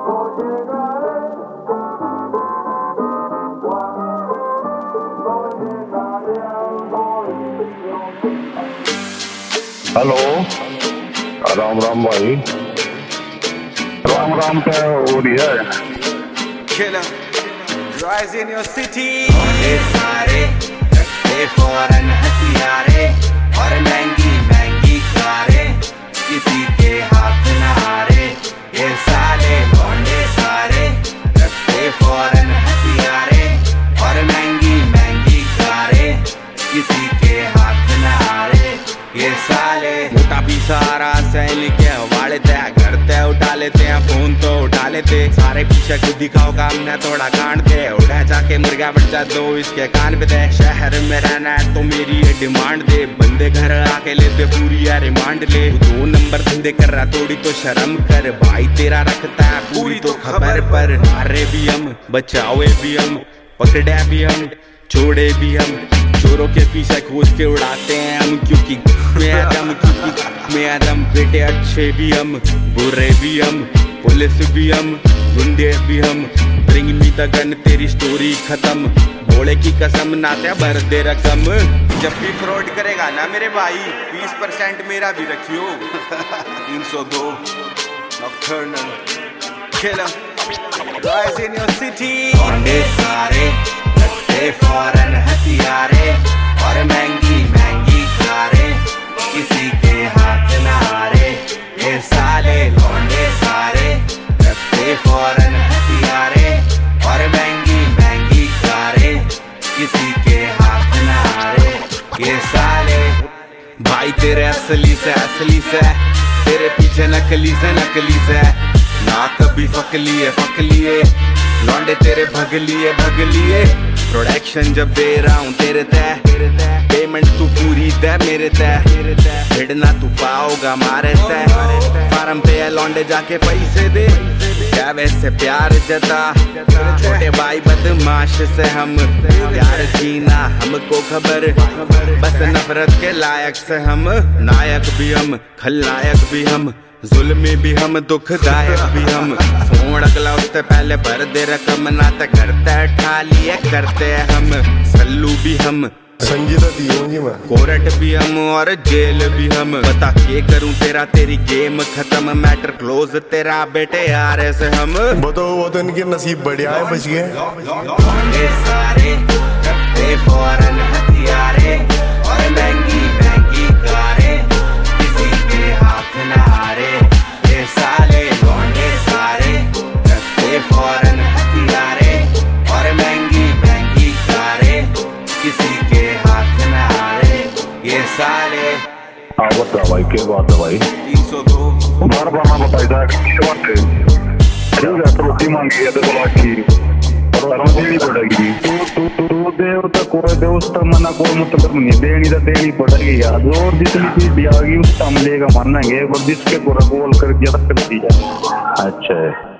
Hello, Ram Ram भाई। राम राम क्या हो रही है? Killer, rise in your city. ये सारे रखते फौरन हथियारे और महंगी महंगी कारें, किसी के हाथ न हारे। ये साले लौंडे सारे रखते फौरन हथियारे और महंगी महंगी कारें, किसी के हाथ न हारे। ये साले मोटा भी सारा सैनिक है, वाड़ते हैं करते उठा लेते हैं, फोन तो उठा लेते सारे, पीछे खुद दिखाओ काम न थोड़ा कांडते, उड़ा जाके मुर्गा बढ़ जा दो इसके कान पे दे। शहर में रहना है तो मेरी ये डिमांड दे, बंदे घर आके लेते पूरी यार रिमांड ले। 2 नंबर धंधे कर रहा थोड़ी तो शर्म कर, भाई तेरा रखता है पूरी तो खबर पर। मारे भी हम, बचावे भी हम, पकड़े भी हम, छोड़े भी हम, चोरों के पीछे खोज के उड़ाते हैं हम, क्योंकि मैं आदम बेटे अच्छे भी हम, बुरे भी हम, पुलिस भी हम, गुंडे भी हम। ब्रिंग मी द गन, तेरी स्टोरी खत्म, भोले की कसम नाते भर दे रकम। जब भी फ्रॉड करेगा ना मेरे भाई, 20% मेरा भी रखियो। 302 nocturnal killer, rise in your city. लौंडे सारे रखते फौरन हथियारे और महंगी महंगी कारें, किसी के हाथ न हारे। ये साले लौंडे सारे रखते फौरन हथियारे और महंगी महंगी कारें, किसी के हाथ न हारे। ये साले भाई तेरे असली से, तेरे पीछे नकली से ना कभी फक लिए लौंडे तेरे भग लिए। प्रोडक्शन जब दे रहा हूँ तेरे तय, पेमेंट तू पूरी दे मेरे तय, भिड़ना तू पाओगा मारे तय। फार्म पे लौंडे जाके पैसे दे, क्या वैसे प्यार जता, छोटे भाई बदमाश से हम, प्यार जीना हमको खबर, बस नफरत के लायक से हम। नायक भी हम, खलनायक भी हम, जुल्मी भी हम, दुखदायक भी हम। फोन अगला उससे पहले भर दे रकम, नाते करते ठा लिए करते हम। सल्लू भी हम, संगीता दी होंगी मैं, कोर्ट भी हम और जेल भी हम। बता के करूं तेरा, तेरी गेम खत्म, मैटर क्लोज तेरा बेटे यार से हम। बताओ वो तो इनके नसीब बढ़िया है, बच गए। लौंडे सारे रखते फौरन हथियारे और महंगी महंगी कारें, किसी के हाथ न हारे। ये साले लौंडे सारे रखते फौरन हथियारे और महंगी महंगी कारें, किसी के हाथ न हारे। ये साले बता भाई क्या बात है भाई? 302 बार बताई था क्या बात है? ठीक है तो रोटी मांगी है तो बाकी देनी पड़ेगी। तू देवता कोई दोस्त मना कोई मतलब नहीं, देनी तो देनी पड़ेगी यार। और जितनी चीज दिया होगी उस हम लेगा मानेंगे, और जिसके पूरा गोल कर दिया कर दिया। अच्छा है।